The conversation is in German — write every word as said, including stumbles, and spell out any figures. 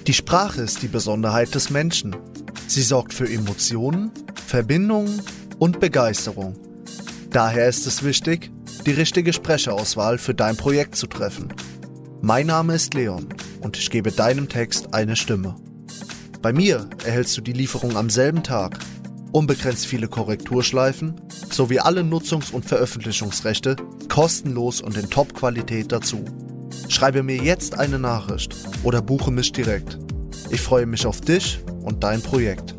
Die Sprache ist die Besonderheit des Menschen. Sie sorgt für Emotionen, Verbindungen und Begeisterung. Daher ist es wichtig, die richtige Sprecherauswahl für dein Projekt zu treffen. Mein Name ist Leon und ich gebe deinem Text eine Stimme. Bei mir erhältst du die Lieferung am selben Tag, unbegrenzt viele Korrekturschleifen sowie alle Nutzungs- und Veröffentlichungsrechte kostenlos und in Top-Qualität dazu. Schreibe mir jetzt eine Nachricht oder buche mich direkt. Ich freue mich auf dich und dein Projekt.